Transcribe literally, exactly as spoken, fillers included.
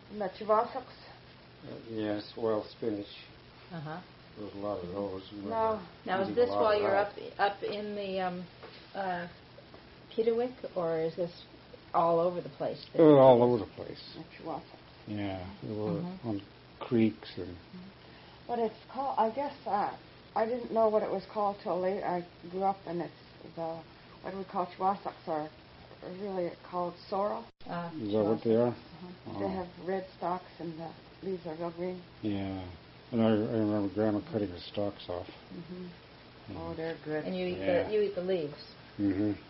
And the chiwasaks? Uh, yes, well, spinach. Uh-huh. There's a lot of those. No. Now, is this while you're up up in the um, uh, Kittiwake, or is this all over the place? Uh, all over the place. The chiwasaks. Yeah, we were Mm-hmm. on creeks and... But it's called, I guess, uh, I didn't know what it was called till later. I grew up and it's the, what do we call chiwasaks, or really called sorrel. Uh, Is that what they are? Uh-huh. Oh. They have red stalks and the leaves are real green. Yeah. And I, I remember Grandma cutting the stalks off. Mm-hmm. Yeah. Oh, they're good. and you eat Yeah. the you eat the leaves. Mm-hmm.